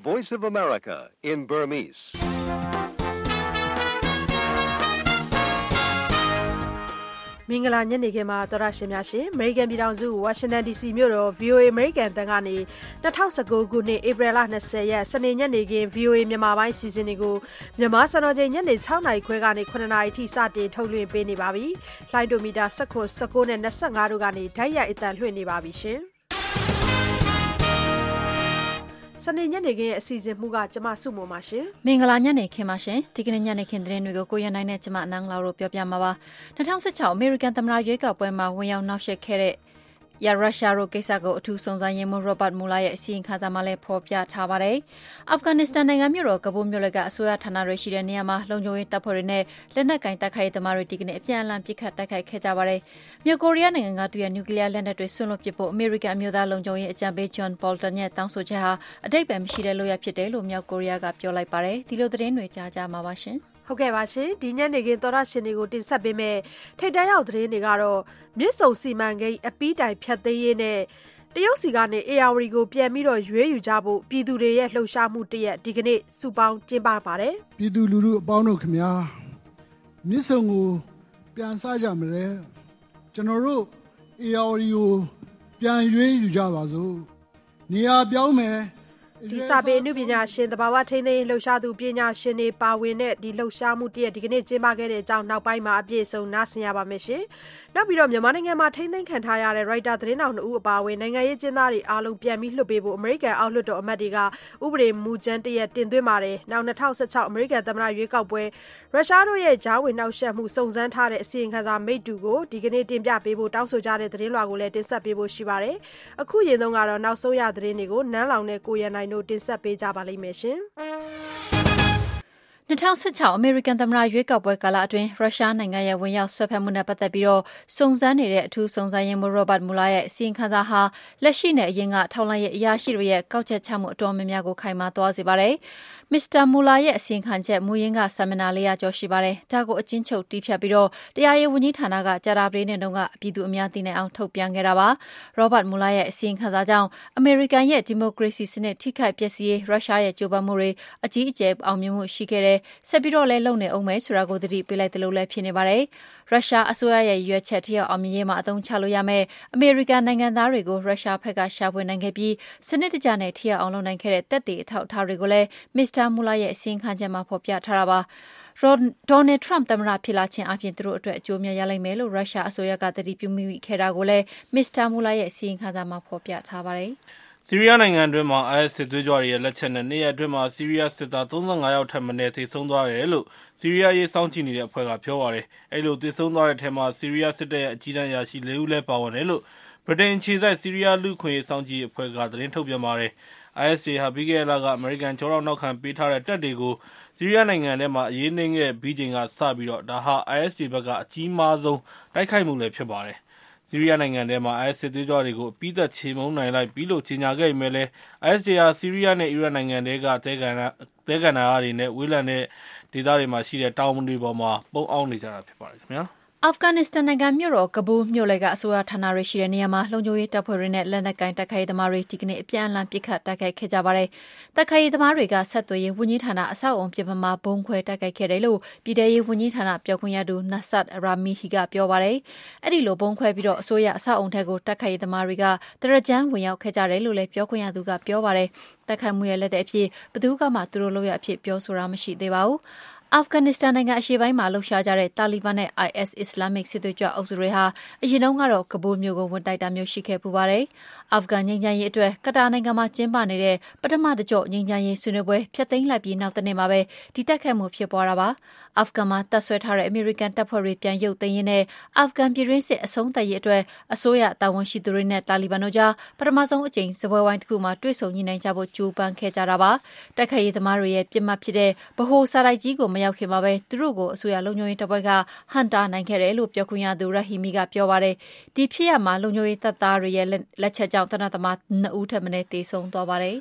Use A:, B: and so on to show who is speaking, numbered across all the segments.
A: Voice of America in Burmese.
B: မင်္ဂလာညနေခင်းမှာတော်ရရှင်များရှင် American ပြည်ထောင်စု Washington DC မြို့တော် VOA American တန်ကနေ2019ခုနှစ်ဧပြီလ20ရက်စနေညနေခင်း VOA မြန်မာပိုင်းစီစဉ်တွေကိုမြန်မာစံတော်ချိန်ညနေ6နာရီခွဲကနေ9နာရီထိစတင်ထုတ်လွှင့်ပေးနေပါပြီ။လိုင်းဒိုမီတာ19နဲ့25တို့ကနေဓာတ်ရိုက်အသံလွှင့်နေပါပြီရှင်။စနေညနေခင်းရဲ့အစီအစဉ်မှုကကျမစုမုံပါရှင်
C: မင်္ဂလာညနေခင်းပါရှင်ဒီကနေ့ညနေခင်းသတင်းတွေကိုကိုရနိုင်နဲ့ကျမအနန်းလာတို့ပြောပြမှာပါ2016 American သမ္မတရွေးကောက်ပွဲမှာဝင်ရောက်နှောက်ယှက်ခဲ့တဲ့ရုရှားတို့ကိစ္စကိုအထူးစုံစမ်းရေးမှူး Robert Mueller ရဲ့အစီရင်ခံစာမှာလည်းဖော်ပြထားပါတယ်။အာဖဂန်နစ္စတန်နိုင်ငံမြို့တော်ကဘူးမြို့လကအစိုးရဌာနတွေရှိတဲ့နေရာမှာလုံခြုံရေးတပ်ဖွဲ့တွေနဲ့လက်နက်ကင်တိုက်ခိုက်ရေးသမားတွေဒီကနေ့အပြန်အလှန်ပစ်ခတ်တိုက်ခိုက်ခဲ့ကြပါတယ်။မြောက်ကိုရီးယားနိုင်ငံကသူ့ရဲ့နျူကလ িয়ার လက်နက်တွေဆွန့်လွတ်ပစ်ဖို့အမေရိကန်အမျိုးသားလုံခြုံရေးအကြံပေး John Bolton ရဲ့တောင်းဆိုချက်ဟာအတိတ်ပဲမရှိတဲ့လုပ်ရဖြစ်တယ်လို့မြောက်ကိုရီးယားကပြောလိုက်ပါတယ်။ဒီလိုသတင်းတွေကြားကြမှာပါရှင်။
B: ဟုတ်ကဲ့ပါရှင်ဒီညနေခင်းသောရရှင်တွေကိုတင်ဆက်ပေးမယ်ထိတ်တန့်ရောက်သတင်းတွေကတော့မြစ်ဆုံစီမံကိန်းအပီးတိုင်ဖြတ်သိမ်းရေးနဲ့တရုတ်စီကနေ AR ကိုပြန်ပြီးတော့ရွေးယူကြဖို့ပြည်သူတွေရဲ့လှုပ်ရှားမှုတရက်ဒီကနေ့စုပေါင်းကျင်းပပါတယ်
D: ပြည်သူလူထုအပေါင်းတို့ခင်ဗျာမြစ်ဆုံကိုပြန်စကြမလဲကျွန်တော်တို့ AR ကိုပြန်ရွေးယူကြပါစို့နေရာပြောင်းမယ်
B: ဒီစာပေအနုပညာရှင်တဘာဝထိန်းသိမ်းလှုပ်ရှားသူပညာရှင်တွေပါဝင်တဲ့ဒီလှုပ်ရှားမှုတရက်ဒီကနေ့ကျင်းပခဲ့တဲ့အကြောင်းနောက်ပိုင်းမှာအပြည့်အစုံနားဆင်ရပါမယ်ရှင်။နောက်ပြီးတော့မြန်မာနိုင်ငံမှာထိန်းသိမ်းခံထားရတဲ့ writer သတင်းတောင်2ဦးအပါအဝင်နိုင်ငံရေးကျင်းသားတွေအားလုံးပြန်ပြီးလွှတ်ပေးဖို့ American အောက်လွှတ်တော်အမတ်တွေကဥပဒေမူကြမ်းတရက်တင်သွင်းပါတယ်။နောက်2016 American သမ္မတရွေးကောက်ပွဲရုရှားတို့ရဲ့ဂျားဝင်နှောက်ယှက်မှုစုံစမ်းထားတဲ့အစီရင်ခံစာမိတ္တူကိုဒီကနေ့တင်ပြပေးဖို့တောင်းဆိုကြတဲ့သတင်းလွှာကိုလည်းတင်ဆက်ပေးဖို့ရှိပါတယ်။အခုရင်ဆုံးကတော့နောက်ဆုံးရသတင်းတွေကိုနန်းလောင်နဲ့ကိုရန်နိုင်တို့တင်ဆက်ပေးကြပါလိမ့်မယ်ရှင်
C: 2016 American သမ္မတရွေးကောက်ပွဲကာလအတွင်းရုရှားနိုင်ငံရဲ့ဝင်ရောက်ဆွဲဖက်မှုနဲ့ပတ်သက်ပြီးတော့စုံစမ်းနေတဲ့အထူးစုံစမ်းရေးမှူး Robert Mueller ရဲ့အစီရင်ခံစာဟာလက်ရှိနဲ့အရင်ကထောက်လှမ်းရေးအရာရှိတွေရဲ့ကောက်ချက်ချမှုအတော်များများကိုခိုင်မာသွားစေပါတယ်။ Mr. Mueller ရဲ့အစီရင်ခံချက်မူရင်းကစာမျက်နှာ400ကျော်ရှိပါတယ်။ဒါကိုအချင်းချုပ်တီးဖြတ်ပြီးတော့တရားရေးဝန်ကြီးဌာနကကြာတာပတေးနေ့တုန်းကပြည်သူအများသိနိုင်အောင်ထုတ်ပြန်ခဲ့တာပါ။ Robert Mueller ရဲ့အစီရင်ခံစာကြောင့် American ရဲ့ဒီမိုကရေစီစနစ်ထိခိုက်ပျက်စီးရေးရုရှားရဲ့ကြိုးပမ်းမှုတွေအကြီးအကျယ်အောင်မြင်မှုရှိခဲ့တဲ့ဆက်ပြီးတော့လည်းလုံနေအောင်မယ်ဆိုတာကိုသတိပေးလိုက်တယ်လို့လည်းဖြစ်နေပါတယ်။ရုရှားအစိုးရရဲ့ရွေးချက်ထိရောက်အောင်မြင်ရေးမှာအသုံးချလို့ရမယ်အမေရိကန်နိုင်ငံသားတွေကိုရုရှားဘက်ကရှာဖွေနိုင်ခဲ့ပြီးစနစ်တကျနဲ့ထိရောက်အောင်လုပ်နိုင်ခဲ့တဲ့တပ်တွေအထောက်အထားတွေကိုလည်း Mr. Mueller ရဲ့အစီရင်ခံချက်မှာဖော်ပြထားတာပါ။ Donald Trump သမ္မတဖြစ်လာခြင်းအပြင်သူတို့အတွက်အကျိုးများရလိမ့်မယ်လို့ရုရှားအစိုးရကသတိပြုမိခဲ့တာကိုလည်း Mr. Mueller ရဲ့အစီရင်ခံစာမှာဖော်ပြထားပါတယ်။
E: ဆီးရီးယားနိုင်ငံအတွင်းမှာ IS စစ်သွေးကြွတွေရဲ့လက်ချက်နဲ့နေ့ရက်အတွင်းမှာဆီးရီးယားစစ်သား35ယောက်ထက်မနည်းသေဆုံးသွားတယ်လို့ဆီးရီးယားရေးစောင့်ကြည့်နေတဲ့အဖွဲ့ကပြောပါတယ်။အဲဒီလိုသေဆုံးသွားတဲ့ထဲမှာဆီးရီးယားစစ်တပ်ရဲ့အကြီးတန်းအရာရှိ4ဦးလည်းပါဝင်တယ်လို့ဗြိတိန်အခြေစိုက်ဆီးရီးယားလူ့အခွင့်အရေးစောင့်ကြည့်ရေးအဖွဲ့ကသတင်းထုတ်ပြန်ပါတယ်။ IS တွေဟာပြီးခဲ့တဲ့လကအမေရိကန်ကျောထောက်နောက်ခံပေးထားတဲ့တပ်တွေကိုဆီးရီးယားနိုင်ငံထဲမှာအရေးနှိမ့်ခဲ့ပြီးချိန်ကစပြီးဒါဟာ IS တွေဘက်ကအကြီးမားဆုံးတိုက်ခိုက်မှုလည်းဖြစ်ပါတယ်။ဆီးရီးယားနိုင်ငံထဲမှာ IS စစ်သွေးကြွတွေကိုအပြီးသတ်ချေမှုန်းနိုင်လိုက်ပြီလို့ကြေညာခဲ့ပေမဲ့လည်း IS တွေဟာဆီးရီးယားနဲ့အီရတ်နိုင်ငံတွေကသဲကန္တာရတွေနဲ့ဝေးလံတဲ့ဒေသတွေမှာရှိတဲ့တောင်တွေပေါ်မှာပုန်းအောင်းနေကြတာဖြစ်ပါတယ်ခင်ဗျာ။
C: အာဖဂန်နစ္စတန်နိုင်ငံမြို့တော်ကဘူးမြို့လယ်ကအစိုးရဌာနတွေရှိတဲ့နေရာမှာလုံခြုံရေးတပ်ဖွဲ့တွေနဲ့လက်နက်ကင်တိုက်ခိုက်ရေးသမားတွေဒီကနေ့အပြန်အလှန်ပစ်ခတ်တိုက်ခိုက်ခဲ့ကြပါတယ်။တိုက်ခိုက်ရေးသမားတွေကဆက်သွယ်ရေးဝန်ကြီးဌာနအဆောက်အုံပြင်ပမှာဘုံခွဲတိုက်ခိုက်ခဲ့တယ်လို့ပြည်ထရေးဝန်ကြီးဌာနပြောခွင့်ရသူ Nasser Ramihi ကပြောပါတယ်။အဲ့ဒီလိုဘုံခွဲပြီးတော့အစိုးရအဆောက်အုံထက်ကိုတိုက်ခိုက်ရေးသမားတွေကတရကြမ်းဝင်ရောက်ခဲ့ကြတယ်လို့လည်းပြောခွင့်ရသူကပြောပါတယ်။တိုက်ခိုက်မှုရဲ့လက်သည်အဖြစ်ဘယ်သူကမှသူတို့လုပ်ရအဖြစ်ပြောဆိုတာမရှိသေးပါဘူး။အာဖဂန်နစ္စတန်နိုင်ငံအရှေ့ပိုင်းမှာလှုပ်ရှားကြတဲ့တာလီဘန်နဲ့ IS အစ္စလာမစ်စစ်သွေးကြွအုပ်စုတွေဟာအရင်တုန်းကတော့ကဘူးမြို့ကိုဝင်တိုက်တာမျိုးရှိခဲ့ပူပါတယ်။အာဖဂန်ငြိမ်းချမ်းရေးအတွက်ကတာနိုင်ငံမှာကျင်းပနေတဲ့ပထမတကြော့ငြိမ်းချမ်းရေးဆွေးနွေးပွဲဖျက်သိမ်းလိုက်ပြီးနောက်တနေ့မှာပဲဒီတိုက်ခိုက်မှုဖြစ်ပွားတာပါ။အာဖဂန်မှာတပ်ဆွဲထားတဲ့အမေရိကန်တပ်ဖွဲ့တွေပြန်ရုပ်သိမ်းရင်းနဲ့အာဖဂန်ပြည်တွင်းစစ်အဆုံးသတ်ရေးအတွက်အစိုးရတာဝန်ရှိသူတွေနဲ့တာလီဘန်တို့ကြားပထမဆုံးအကြိမ်စပွဲဝိုင်းတစ်ခုမှာတွေ့ဆုံညှိနှိုင်းကြဖို့ကြိုးပမ်းခဲ့ကြတာပါ။တိုက်ခိုက်ရေးသမားတွေရဲ့ပြစ်မှတ်ဖြစ်တဲ့ဗဟိုစာတိုက်ကြီးကိုမရောက်ခင်မှာပဲသူတို့ကိုအစိုးရလုံခြုံရေးတပ်ဖွဲ့ကဟန်တာနိုင်ခဲ့တယ်လို့ပြောခွင့်ရသူ Rahimi ကပြောပါတယ်။ဒီဖြစ်ရပ်မှာလုံခြုံရေးတပ်သားတွေရဲ့လက်ချက်ကြောင့်တနက်သမား2ဦးထပ်မံသေဆုံးသွားပါတယ်။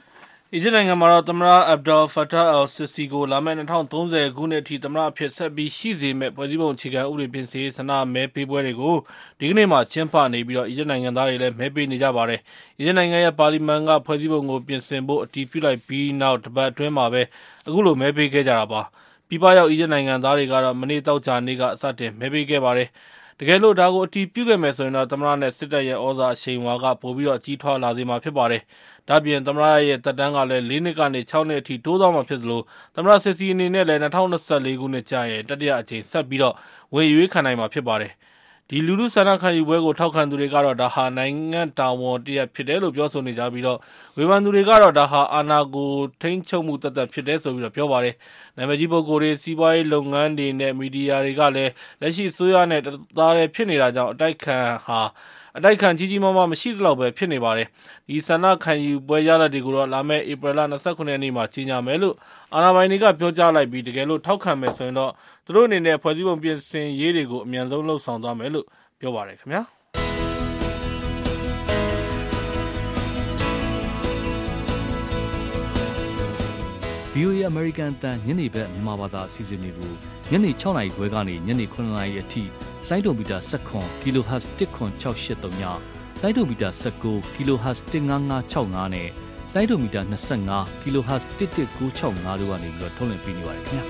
E: အီဂျစ်နိုင်ငံမှာတော့သမ္မတ Abdel Fattah al-Sisi ကိုလာမယ့်2030 ခုနှစ်အထိသမ္မတအဖြစ်ဆက်ပြီးရှိစေမယ့်ဖွဲ့စည်းပုံအခြေခံဥပဒေပြင်ဆင်ရေးဆန္ဒမဲပေးပွဲတွေကိုဒီကနေ့မှကျင်းပနေပြီးအီဂျစ်နိုင်ငံသားတွေလည်းမဲပေးနေကြပါတယ်။အီဂျစ်နိုင်ငံရဲ့ပါလီမန်ကဖွဲ့စည်းပုံကိုပြင်ဆင်ဖို့အတည်ပြုလိုက်ပြီးနောက်တစ်ပတ်အတွင်းမှာပဲအခုလိုမဲပေးခဲ့ကြတာပါ။ပြည်ပရောက်အီဂျစ်နိုင်ငံသားတွေကတော့မနေ့တောက်ကြနေ့ကစတင်မဲပေးခဲ့ပါတယ်။တကယ်လို့ဒါကိုအတည်ပြုခဲ့မယ်ဆိုရင်တော့သမ္မတနဲ့စစ်တပ်ရဲ့ဩဇာအရှိန်အဝါကပိုပြီးအကြီးထွားလာစေမှာဖြစ်ပါတယ်။ဒါ့အပြင်သမ္မတရဲ့သက်တမ်းကလည်း4 နှစ်ကနေ6 နှစ်အထိတိုးသွားမှာဖြစ်သလိုသမ္မတစစ်စီအနေနဲ့လည်း2024 ခုနှစ်ကျရင်တတိယအကြိမ်ဆက်ပြီးဝင်ရွေးခံနိုင်မှာဖြစ်ပါတယ်။ဒီလူထုဆန္ဒခံယူပွဲကိုထောက်ခံသူတွေကတော့ဒါဟာနိုင်ငံတာဝန်တရပ်ဖြစ်တယ်လို့ပြောဆိုနေကြပြီးဝေဖန်သူတွေကတော့ဒါဟာအာဏာကိုထိန်းချုပ်မှုသက်သက်ဖြစ်တယ်ဆိုပြီးပြောပါတယ်။နာမည်ကြီးပုဂ္ဂိုလ်တွေစီးပွားရေးလုပ်ငန်းတွေနဲ့မီဒီယာတွေကလည်းလက်ရှိအစိုးရနဲ့တသားတည်းဖြစ်နေတာကြောင့်အတိုက်ခံကြီးမားမရှိသလောက်ပဲဖြစ်နေပါတယ်။ဒီဆန္ဒခံယူပွဲရလဒ်တွေကိုတော့လာမယ့်ဧပြီလ 29 ရက်နေ့မှာကြေညာမယ်လို့အာဏာပိုင်တွေကပြောကြားလိုက်ပြီးတကယ်လို့ထောက်ခံမယ်ဆိုရင်တော့သူတို့အနေနဲ့ဖွဲ့စည်းပုံပြင်ဆင်ရေးတွေကိုအမြန်ဆုံးလှုပ်ဆောင်သွားမယ်လို့ပြောပါတယ်ခင်ဗျာ။
F: VOA American အတန်းညနေဘက်မြန်မာဘာသာအစီအစဉ်တွေကိုညနေ 6 နာရီခွဲကနေညနေ 9 နာရီအထိလိုင်းဒိုမီတာ19 kHz 10683ညလိုင်းဒိုမီတာ19 kHz 15565နဲ့လိုင်းဒိုမီတာ25 kHz 11965တို့ကနေပြီးထုတ်လွှင့်ပေးနေပါတယ်ခင်ဗျာ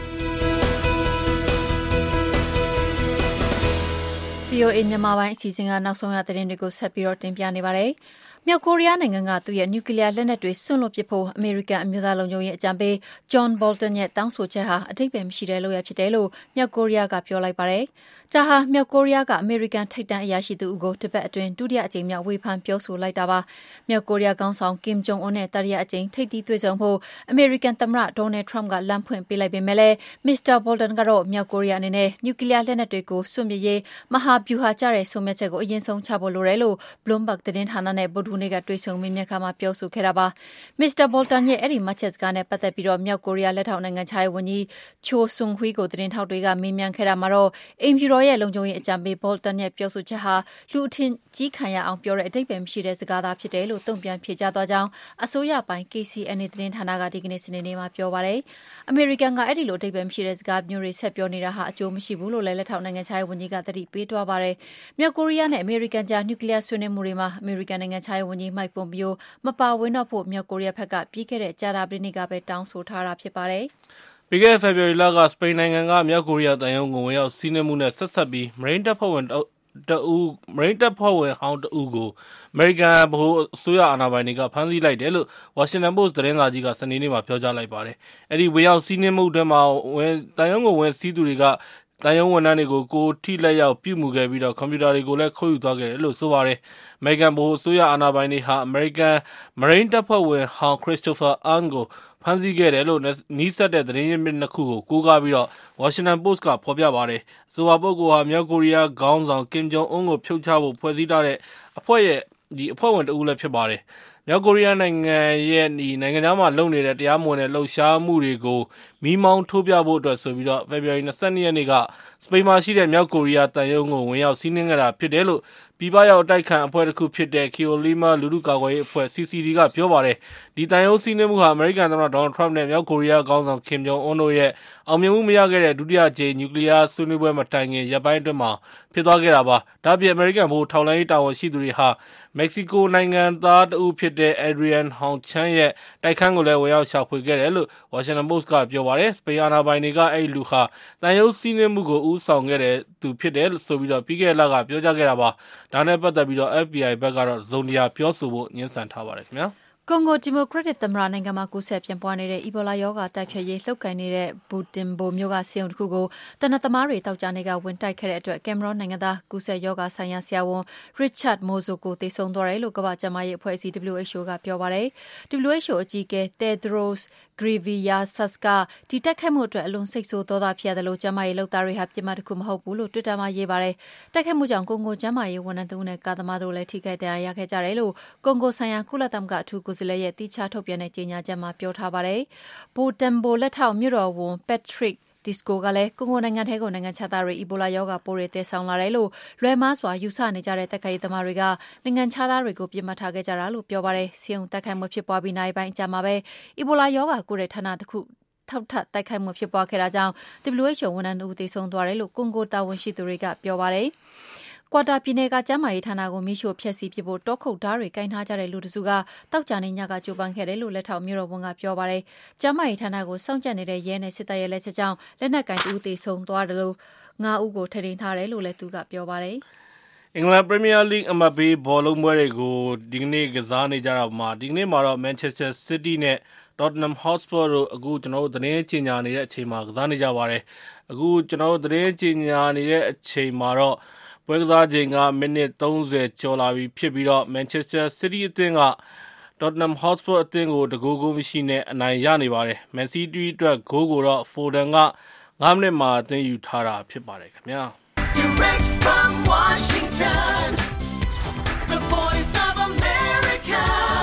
C: VOA မြန်မာပိုင်းအစီအစဉ်ကနောက်ဆုံးရသတင်းတွေကိုဆက်ပြီးတင်ပြနေပါတယ်။မြောက်ကိုရီးယားနိုင်ငံကသူ့ရဲ့နျူကလ িয়ার လက်နက်တွေစွန့်လွှတ်ပစ်ဖို့အမေရိကန်အမျိုးသားလုံခြုံရေးအကြံပေး John Bolton ရဲ့တောင်းဆိုချက်ဟာအဓိပ္ပာယ်မရှိတဲ့လုပ်ရပ်ဖြစ်တယ်လို့မြောက်ကိုရီးယားကပြောလိုက်ပါတယ်။ဒါဟာမြောက်ကိုရီးယားကအမေရိကန်ထိပ်တန်းအရာရှိသူအကိုတစ်ပတ်အတွင်းဒုတိယအကြိမ်မြောက်ဝေဖန်ပြောဆိုလိုက်တာပါ။မြောက်ကိုရီးယားခေါင်းဆောင် Kim Jong Un နဲ့တတိယအကြိမ်ထိပ်သီးတွေ့ဆုံဖို့အမေရိကန်သမ္မတ Donald Trump ကလမ်းဖွင့်ပေးလိုက်ပေမဲ့လည်း Mr. Bolton ကတော့မြောက်ကိုရီးယားအနေနဲ့နျူကလ িয়ার လက်နက်တွေကိုစွန့်ပစ်ရေးမဟာဗျူဟာကျတဲ့ဆုံးဖြတ်ချက်ကိုအရင်ဆုံးချဖို့လိုတယ်လို့ Bloomberg သတင်းဌာနနဲ့ဗုဒ္ဓဟူးနေ့ကတွေ့ဆုံမေးမြန်းခန်းမှာပြောဆိုခဲ့တာပါ။ Mr. Bolton ရဲ့အဲ့ဒီမှတ်ချက်စကားနဲ့ပတ်သက်ပြီးမြောက်ကိုရီးယားလက်ထောက်နိုင်ငံခြားရေးဝန်ကြီး Cho Sung-hui ကိုသတင်းထောက်တွေကမေးမြန်းခဲ့တာမှာတော့အိမ်ဖြူတော်ရဲ့လုံခြုံရေးအကြံပေး Bolton ရဲ့ပြောဆိုချက်ဟာလူအထင်ကြီးခံရအောင်ပြောတဲ့အဓိပ္ပာယ်မရှိတဲ့စကားသာဖြစ်တယ်လို့တုံ့ပြန်ဖြေကြားသွားကြောင်းအစိုးရပိုင်း KCNA သတင်းဌာနကဒီကနေ့စနေနေ့မှာပြောပါတယ်။အမေရိကန်ကအဲ့ဒီလိုအဓိပ္ပာယ်မရှိတဲ့စကားမျိုးတွေဆက်ပြောနေတာဟာအကျိုးမရှိဘူးလို့လည်းလက်ထောက်နိုင်ငံခြားရေးဝန်ကြီးကသတိပေးသွားပါတယ်။မြောက်ကိုရီးယားနဲ့အမေရိကန်ကြားနျူကလ িয়ার ဆွေးနွေးမှုတွေမှာအမေရိကန်နိုင်ငံခြားရေးဝန်ကြီး Mike Pompeo မပါဝင်တော့ဖို့မြောက်ကိုရီးယားဘက်ကပြီးခဲ့တဲ့ကြာသပတေးနေ့ကပဲတောင်းဆိုထားတာဖြစ်ပါတယ်
E: ။ပြီးခဲ့တဲ့ဖေဖော်ဝါရီလကစပိန်နိုင်ငံကမြောက်ကိုရီးယားတန်ယုံကိုဝင်ရောက်စီးနင်းမှုနဲ့ဆက်ဆက်ပြီးမရိန်းတပ်ဖွဲ့ဝင်ဟောင်းတဦးကိုအမေရိကန်ဗဟိုအစိုးရအာဏာပိုင်တွေကဖမ်းဆီးလိုက်တယ်လို့ Washington Post သတင်းစာကြီးကစနေနေ့မှာပြောကြားလိုက်ပါတယ်။အဲ့ဒီဝင်ရောက်စီးနင်းမှုအတွင်းမှာတန်ယုံကိုဝင်စီးသူတွေကတန်ယုံဝန်ထမ်းတွေကိုကိုထိလက်ရောက်ပြုမှုခဲ့ပြီးကွန်ပျူတာတွေကိုလည်းခိုးယူသွားခဲ့တယ်လို့ဆိုပါတယ်။အမေရိကန်ဗဟိုအစိုးရအာဏာပိုင်တွေဟာအမေရိကန်မရိန်းတပ်ဖွဲ့ဝင်ဟောင်း Christopher Ahn ကိုဖမ်းဆီးခဲ့တယ်လို့နီးစပ်တဲ့သတင်းရင်းမြစ်နှစ်ခုကိုကိုးကားပြီးWashington Post ကဖော်ပြပါတယ်။အဆိုပါပုဂ္ဂိုလ်ဟာမြောက်ကိုရီးယားခေါင်းဆောင် Kim Jong Un ကိုဖြုတ်ချဖို့ဖွဲ့စည်းထားတဲ့အဖွဲ့ဝင်တဦးလည်းဖြစ်ပါတယ်။မြောက်ကိုရီးယားနိုင်ငံရဲ့နိုင်ငံသားမှာလုပ်နေတဲ့တရားမဝင်တဲ့လှုပ်ရှားမှုတွေကိုမီးမောင်းထိုးပြဖို့အတွက်ဆိုပြီးဖေဖော်ဝါရီ 22 ရက်နေ့ကစပိန်မှာရှိတဲ့မြောက်ကိုရီးယားတန်ယုံကိုဝင်ရောက်စီးနင်းခဲ့တာဖြစ်တယ်လို့ပြည်ပရောက်အတိုက်ခံအဖွဲ့တစ်ခုဖြစ်တဲ့ Keolima လူထုကာကွယ်ရေးအဖွဲ့ CCD ကပြောပါတယ်။ဒီတန်ယုံစီးနင်းမှုဟာအမေရိကန်သမ္မတ Donald Trump နဲ့မြောက်ကိုရီးယားခေါင်းဆောင် Kim Jong Un တို့ရဲ့အောင်မြင်မှုမရခဲ့တဲ့ဒုတိယအကြိမ်နျူကလ িয়ার ဆွေးနွေးပွဲမတိုင်ခင်ရက်ပိုင်းအတွင်းမှာဖြစ်သွားခဲ့တာပါ။ဒါ့အပြင်အမေရိကန်ဗဟိုထောက်လှမ်းရေးတာဝန်ရှိသူတွေဟာမက္ကဆီကိုနိုင်ငံသားတဦးဖြစ်တဲ့ Adrian Hong Chan ရဲ့တိုက်ခန်းကိုလည်းဝင်ရောက်ရှာဖွေခဲ့တယ်လို့ Washington Post ကပြောပါတယ်။စပိန်အာဏာပိုင်တွေကအဲ့ဒီလူဟာတန်ယုံစီးနင်းမှုကိုဦးဆောင်ခဲ့တဲ့သူဖြစ်တယ်လို့ဆိုပြီးပြီးခဲ့တဲ့လကပြောကြားခဲ့တာပါ။ဒါနဲ့ပတ်သက်ပြီးFBI ဘက်ကတော့ဇုံတရားပြောဆိုဖို့ငြင်းဆန်ထားပါတယ်ခင်ဗျာ။
C: ကွန်ဂိုဒီမိုကရက်တစ်သမ္မတနိုင်ငံမှာကူးစက်ပြန့်ပွားနေတဲ့အီဘိုလာရောဂါတိုက်ဖျက်ရေးလှုပ်ကိုင်နေတဲ့ဘူတင်ဘိုမြို့ကဆေးရုံတစ်ခုကိုတနက်သမားတွေတောက်ကြနေကဝင်တိုက်ခဲ့တဲ့အတွက်ကင်မရွန်နိုင်ငံသားကူးစက်ရောဂါဆိုင်ရာဆရာဝန် Richard Mouzoko သေဆုံးသွားတယ်လို့ကမ္ဘာ့ကျန်းမာရေးအဖွဲ့အစည်း WHO ကပြောပါတယ်။ WHO အကြီးအကဲ Tedros Ghebreyesus ကဒီတိုက်ခိုက်မှုအတွက်အလွန်စိတ်ဆိုးဒေါသဖြစ်ရတယ်လို့ကျန်းမာရေးလုပ်သားတွေဟာပြစ်မှတ်တစ်ခုမဟုတ်ဘူးလို့ Twitter မှာရေးပါတယ်။တိုက်ခိုက်မှုကြောင့်ကွန်ဂိုကျန်းမာရေးဝန်ထမ်းတစ်ဦးနဲ့ကားသမားတို့လည်းထိခိုက်ဒဏ်ရာရခဲ့ကြတယ်လို့ကွန်ဂိုဆိုင်ရာကုလသမဂ္ဂအထူးကိုယ်စားလှယ်ရဲ့တိကျထုတ်ပြန်တဲ့ကြေညာချက်မှာပြောထားပါတယ်။ဘူတန်ဘိုလက်ထောက်မြို့တော်ဝန် Patrick ဒီစကိုကလည်းကွန်ဂိုနိုင်ငံထဲကိုနိုင်ငံခြားသားတွေအီဘိုလာရောဂါပိုးတွေတည်ဆောင်လာတယ်လို့လွယ်မားစွာယူဆနေကြတဲ့တိုက်ခိုက်ရေးသမားတွေကနိုင်ငံခြားသားတွေကိုပြစ်မှတ်ထားခဲ့ကြတာလို့ပြောပါတယ်။စီယုံတိုက်ခိုက်မှုဖြစ်ပွားပြီးနောက်ပိုင်းအကြာမှာပဲအီဘိုလာရောဂါကိုတဲ့ဌာနတစ်ခုထောက်ထပ်တိုက်ခိုက်မှုဖြစ်ပွားခဲ့တာကြောင့် WHO ဝန်ထမ်းတို့တည်ဆုံသွားတယ်လို့ကွန်ဂိုတာဝန်ရှိသူတွေကပြောပါတယ်။ကွာတာပြည်နယ်ကကျန်းမာရေးဌာနကိုမိရှို့ဖျက်ဆီးပစ်ဖို့တောခုတ်ဓာတ်တွေကင်ထားကြတဲ့လူတစုကတောက်ကြနေညကကြိုးပမ်းခဲ့တယ်လို့လက်ထောက်မြို့တော်ဝန်ကပြောပါတယ်။ကျန်းမာရေးဌာနကိုစောင့်ကြပ်နေတဲ့ရဲနဲ့စစ်တပ်ရဲ့လက်ချက်ကြောင့်လက်နက်ကင်တူတည်ဆုံသွားတယ်လို့9 ဦးကိုထိန်းသိမ်းထားတယ်လို့လည်းသူကပြောပါတယ်
E: ။အင်္ဂလန်ပရီးမီးယားလိဂ်အမှတ်ပေးဘောလုံးပွဲတွေကိုဒီကနေ့ကစားနေကြတာမှာဒီကနေ့မှာတော့မန်ချက်စတာစီးတီးနဲ့ Tottenham Hotspur တို့အခုကျွန်တော်တို့သတင်းကြေညာနေတဲ့အချိန်မှာကစားနေကြပါတယ်။အခုကျွန်တော်တို့သတင်းကြေညာနေတဲ့အချိန်မှာတော့ပွဲကစားချိန်ကမိနစ်30ကျော်လာပြီဖြစ်ပြီးတော့ Manchester City အသင်းက Tottenham Hotspur အသင်းကိုတဂိုးမရှိနဲ့အနိုင်ရနေပါတယ်။ Man City အတွက်ဂိုးကိုတော့ Foden က9မိနစ်မှာအသင်းယူထားတာဖြစ်ပါတယ်ခင်ဗျာ။ Direct from Washington, the voice of America,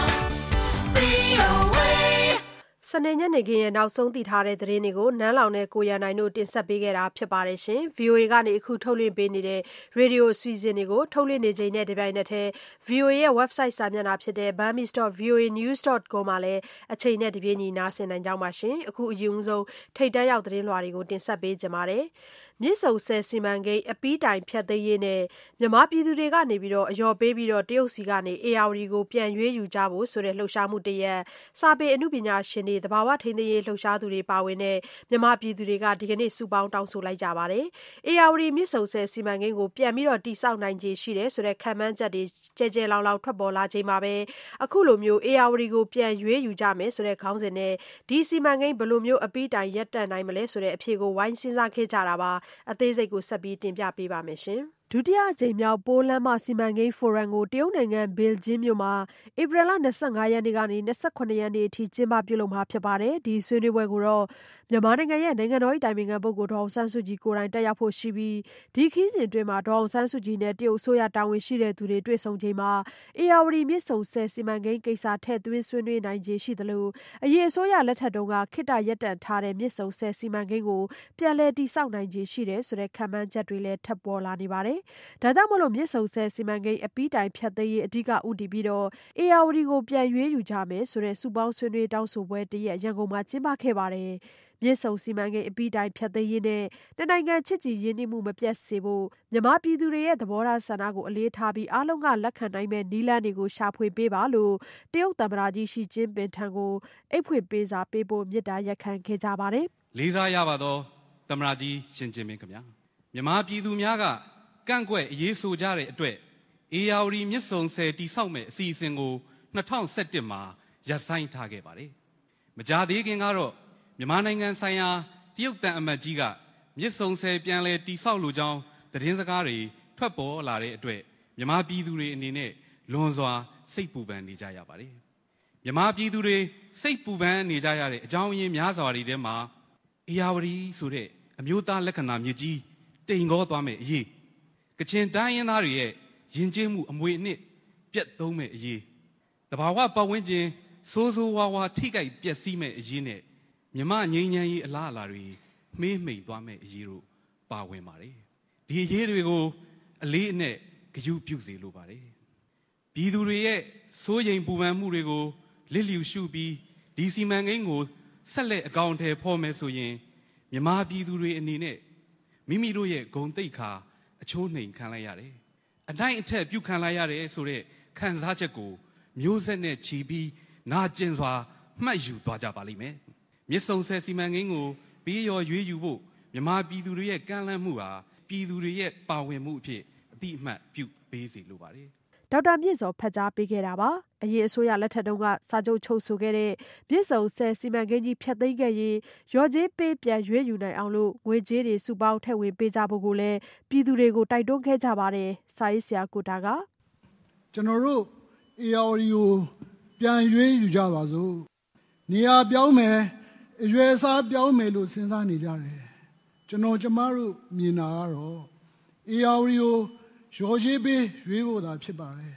B: VOA စနေညနေခင်းရဲ့နောက်ဆုံးသိထားတဲ့သတင်းတွေကိုနန်းလောင်နဲ့ကိုရန်နိုင်တို့တင်ဆက်ပေးခဲ့တာဖြစ်ပါတယ်ရှင်။ VOA ကနေအခုထုတ်လွှင့်ပေးနေတဲ့ Radio အစီအစဉ်တွေကိုထုတ်လွှင့်နေချိန်နဲ့တပြိုင်နက်တည်း VOA ရဲ့ website စာမျက်နှာဖြစ်တဲ့ burmese.voanews.com မှာလည်းအချိန်နဲ့တပြေးညီနားဆင်နိုင်ကြပါရှင်။အခုအရင်ဆုံးထိတ်တန့်ရောက်သတင်းလွှာတွေကိုတင်ဆက်ပေးကြပါမယ်။မြစ်ဆုံဆည်စီမံကိန်းအပြီးတိုင်ဖြတ်သိမ်းရေးနဲ့မြန်မာပြည်သူတွေကနေအလျော်ပေးပြီးတရုတ်စီကနေအေယာဝတီကိုပြန်ရွေးယူကြဖို့ဆိုတဲ့လှုပ်ရှားမှုတရက်စာပေအနုပညာရှင်တွေသဘာဝထိန်းသိမ်းရေးလှုပ်ရှားသူတွေပါဝင်တဲ့မြန်မာပြည်သူတွေကဒီကနေ့စုပေါင်းတောင်းဆိုလိုက်ကြပါတယ်။အေယာဝတီမြစ်ဆုံဆည်စီမံကိန်းကိုပြန်ပြီးတည်ဆောက်နိုင်ခြေရှိတယ်ဆိုတဲ့ခံမှန်းချက်တွေကျဲကျဲလောင်လောင်ထွက်ပေါ်လာချိန်မှာပဲအခုလိုမျိုးအေယာဝတီကိုပြန်ရွေးယူကြမယ်ဆိုတဲ့ခေါင်းစဉ်နဲ့ဒီစီမံကိန်းဘယ်လိုမျိုးအပြီးတိုင်ရပ်တန့်နိုင်မလဲဆိုတဲ့အဖြေကိုဝိုင်းစဉ်းစားခဲ့ကြတာပါ။အသေးစိတ်ကိုဆက်ပြီးတင်ပြပေးပါမယ်ရှင်။ဒုတိယအကြိမ်မြောက်ပိုးလမ်းမစီမံကိန်းဖိုရမ်ကိုတရုတ်နိုင်ငံဘယ်လ်ဂျင်းမြို့မှာဧပြီလ25ရက်နေ့ကနေ28ရက်နေ့အထိကျင်းပပြုလုပ်မှာဖြစ်ပါတယ်။ဒီဆွေးနွေးပွဲကိုတော့မြန်မာနိုင်ငံရဲ့နိုင်ငံတော်၏တိုင်ပင်ခံပုဂ္ဂိုလ်ဒေါ်အောင်ဆန်းစုကြည်ကိုယ်တိုင်တက်ရောက်ဖို့ရှိပြီးဒီခီးစဉ်အတွင်းမှာဒေါ်အောင်ဆန်းစုကြည်နဲ့တရုတ်အစိုးရတာဝန်ရှိတဲ့သူတွေတွေ့ဆုံချိန်မှာအေယာဝတီမြစ်ဆုံဆည်စီမံကိန်းကိစ္စထည့်သွင်းဆွေးနွေးနိုင်ခြေရှိသလိုအရင်အစိုးရလက်ထက်တုန်းကခေတ္တရပ်တန့်ထားတဲ့မြစ်ဆုံဆည်စီမံကိန်းကိုပြန်လည်တည်ဆောက်နိုင်ခြေရှိတယ်ဆိုတဲ့ခံမှန်းချက်တွေလည်းထပ်ပေါ်လာနေပါတယ်။ဒါကြောင့်မလို့မြစ်ဆုံဆည်စီမံကိန်းအပြီးတိုင်ဖြတ်သိမ်းရေးအဓိကဦးတည်ပြီးအေယာဝတီကိုပြန်ရွေးယူကြမယ်ဆိုတဲ့စုပေါင်းဆွေးနွေးတောင်းဆိုပွဲတရက်ရန်ကုန်မှာကျင်းပခဲ့ပါတယ်။မြစ်ဆုံစီမံကိန်းအပြီးတိုင်ဖြတ်သိမ်းရေးနဲ့နှစ်နိုင်ငံချစ်ကြည်ရင်းနှီးမှုမပြတ်စေဖို့မြန်မာပြည်သူတွေရဲ့သဘောထားဆန္ဒကိုအလေးထားပြီးအားလုံးကလက်ခံနိုင်မဲ့နည်းလမ်းတွေကိုရှာဖွေပေးပါလို့တရုတ်သမ္မတကြီးရှီကျင်းပင်ထံကိုအိတ်ဖွင့်ပေးစာပေးဖို့မေတ္တာရပ်ခံခဲ့ကြပါတယ်
G: ။လေးစားရပါသောသမ္မတကြီးရှင်ကျင်းပင်ခင်ဗျာမြန်မာပြည်သူများကကန့်ကွက်အရေးဆိုကြတဲ့အတွက်အေယာဝတီမြစ်ဆုံဆည်တည်ဆောက်မဲ့အစီအစဉ်ကို2017မှာရပ်ဆိုင်းထားခဲ့ပါတယ်။မကြာသေးခင်ကတော့မြန်မာနိုင်ငံဆိုင်ရာတရုတ်တန်အမတ်ကြီးကမြစ်ဆုံဆည်ပြန်လည်တည်ဆောက်လိုကြောင်းသတင်းစကားတွေထွက်ပေါ်လာတဲ့အတွက်မြန်မာပြည်သူတွေအနေနဲ့လွန်စွာစိတ်ပူပန်နေကြရပါတယ်။မြန်မာပြည်သူတွေစိတ်ပူပန်နေကြရတဲ့အကြောင်းအရင်းများစွာတွေထဲမှာအေယာဝတီဆိုတဲ့အမျိုးသားလက္ခဏာမြစ်ကြီးတိမ်ကောသွားမဲ့အရေးကချင်တိုင်းရင်းသားတွေရဲ့ယဉ်ကျေးမှုအမွေအနှစ်ပြတ်သုံးမဲ့အရေးတဘာဝပတ်ဝန်းကျင်စိုးစိုးဝါးဝါထိခိုက်ပျက်စီးမဲ့အရေးနဲ့မြမငြိမ်းချမ်းရေးအလားအလာတွေမှေးမှိန်သွားမဲ့အရေးတို့ပါဝင်ပါတယ်ဒီအရေးတွေကိုအလေးအနက်ဂရုပြုစေလိုပါတယ်ပြည်သူတွေရဲ့စိုးရိမ်ပူပန်မှုတွေကိုလစ်လျူရှုပြီးဒီစီမံကိန်းကိုဆက်လက်အကောင်အထည်ဖော်မယ်ဆိုရင်မြမပြည်သူတွေအနေနဲ့မိမိတို့ရဲ့ဂုဏ်သိက္ခာအချိုးနှိမ်ခံလိုက်ရတယ်အတိုင်းအထက်ပြုခံလိုက်ရတယ်ဆိုတဲ့ခံစားချက်ကိုမျိုးဆက်နဲ့ချီပြီးနာကျင်စွာမှတ်ယူသွားကြပါလိမ့်မယ်မြစ်ဆုံဆည်စီမံကိန်းကိုပြီးရောရွေးယူဖို့မြန်မာပြည်သူတွေရဲ့ကမ်းလှမ်းမှုဟာပြည်သူတွေရဲ့ပါဝင်မှုအဖြစ်အတိအမှတ်ပြုပေးစီလိုပါတယ်
B: ဒေါက်တာမြင့်စောဖတ်ကြားပေးခဲ့တာပါအရင်အစိုးရလက်ထက်တုန်းကစာချုပ်ချုပ်ဆိုခဲ့တဲ့မြစ်ဆုံဆည်စီမံကိန်းကြီးဖြတ်သိမ်းခဲ့ရင်ရော်ကြေးပေးပြန်ရွေးယူနိုင်အောင်လို့ငွေကြေးတွေစုပေါင်းထည့်ဝင်ပေးကြဖို့ကိုလည်းပြည်သူတွေကိုတိုက်တွန်းခဲ့ကြပါတယ်စာရေးဆရာကိုတာက
D: ကျွန်တော်တို့အေယာဝတီကိုပြန်ရွေးယူကြပါစို့နေရာပြောင်းမယ်အရွယ်အစားပြောင်းမယ်လို့စဉ်းစားနေကြတယ်ကျွန်တော်ကျမတို့မြင်တာကတော့အေယာဝတီကိုရော်ကြေးပေးရွေးဖို့သာဖြစ်ပါတယ်
B: ဒ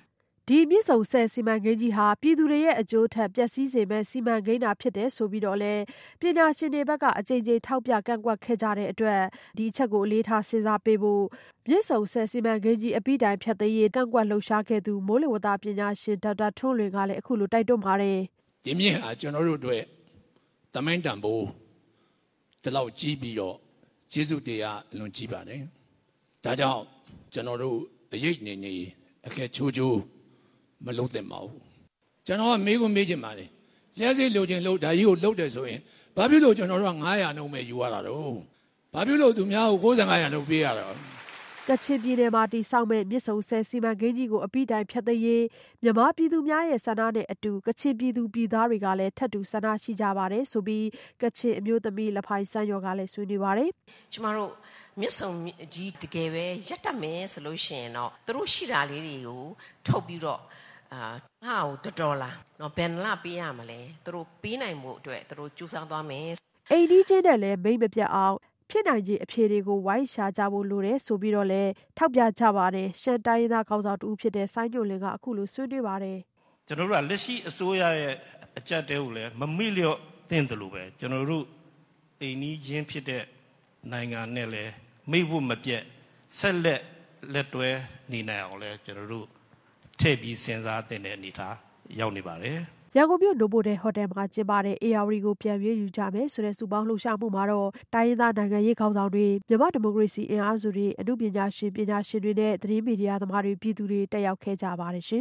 B: ဒီမြစ်ဆုံဆည်စီမံကိန်းကြီးဟာပြည်သူတွေရဲ့အကျိုးထက်ပျက်စီးစေမဲ့စီမံကိန်းသာဖြစ်တယ်ဆိုပြီးတော့လည်းပညာရှင်တွေဘက်ကအကြိမ်ကြိမ်ထောက်ပြကန့်ကွက်ခဲ့ကြတဲ့အတွက်ဒီအချက်ကိုအလေးထားစဉ်းစားပေးဖို့မြစ်ဆုံဆည်စီမံကိန်းကြီးအပြီးတိုင်ဖြတ်သိမ်းရေးကန့်ကွက်လှုပ်ရှားခဲ့သူမိုးလေဝသပညာရှင်ဒေါက်တာထွန်းလွင်ကလည်းအခုလိုတိုက်တွန်းပါတယ်
H: ။ဒီမြစ်ဟာကျွန်တော်တို့အတွက်သမိုင်းတန်ဖိုးဒီလောက်ကြီးပြီးတော့ကျေးဇူးတရားအလွန်ကြီးပါတယ်။ဒါကြောင့်ကျွန်တော်တို့အရေးနေအခက်ချိုးချိုးမလုပ်သင့်ပါဘူးကျွန်တော်ကမေးချင်ပါတယ်လျှက်စိတ်လိုချင်လို့ဒါကြီးကိုလုပ်တယ်ဆိုရင်ဘာဖြစ်လို့ကျွန်တော်တို့က900နှုန်းပဲယူရတာတော့ဘာဖြစ်လို့သူများကို9500နှုန်းပေးရတာ
B: ကချင်ပြည်နယ်မှာတည်ဆောက်မဲ့မြစ်ဆုံဆည်စီမံကိန်းကြီးကိုအပြီးတိုင်ဖျက်သိမ်းရေးမြန်မာပြည်သူများရဲ့ဆန္ဒနဲ့အတူကချင်ပြည်သူပြည်သားတွေကလည်းထပ်တူဆန္ဒရှိကြပါတယ်ဆိုပြီးကချင်အမျိုးသမီးလဖိုင်စန်းရောကလည်းဆွေးနွေးပါတယ်
I: ကျမတို့မြစ်ဆုံကြီးတကယ်ပဲရက်တက်မယ်ဆိုလို့ရှိရင်တော့သူတို့ရှိတာလေးတွေကိုထုတ်ပြီးတော့ငါ့ကိုတော်လာနော်ဘယ်နှလပေးရမလဲသူတို့ပေးနိုင်မှုအတွက်သူတို့ကြိုးစားသွားမယ်
B: အိမ်ဒီချင်းနဲ့လည်းမိတ်မပြတ်အောင်ဖြစ်နိုင်ခြေအဖြေတွေကိုဝိုင်းရှာကြဖို့လိုတယ်ဆိုပြီးတော့လည်းထောက်ပြကြပါတယ်ရှမ်းတိုင်းသားခေါင်းဆောင်တူဖြစ်တဲ့ဆိုင်းညိုလင်းကအခုလိုဆွေးနွေးပါတယ်
J: ကျွန်တော်တို့ကလက်ရှိအစိုးရရဲ့အကြက်တဲကိုလည်းမမိလျော့သင့်တယ်လို့ပဲကျွန်တော်တို့အိမ်ကြီးချင်းဖြစ်တဲ့နိုင်ငံနဲ့လည်းမိဖို့မပြတ်ဆက်လက်တွဲနေနိုင်အောင်လဲကျွန်တော်တို့ထည့်ပြီးစဉ်းစားတဲ့အနေထားရောက်နေပါတယ်
B: ရန်ကုန်မြို့နိုဘိုတယ်ဟိုတယ်မှာကျင်းပတဲ့ AR ကိုပြန်ရွေးယူကြမယ်ဆိုတဲ့စုပေါင်းလှုပ်ရှားမှုမှာတော့တိုင်းရင်းသားနိုင်ငံရေးခေါင်းဆောင်တွေမြန်မာဒီမိုကရေစီအင်အားစုတွေအမှုပညာရှင်တွေနဲ့သတင်းမီဒီယာသမားတွေပြည်သူတွေတက်ရောက်ခဲ့ကြပါတယ်ရှင်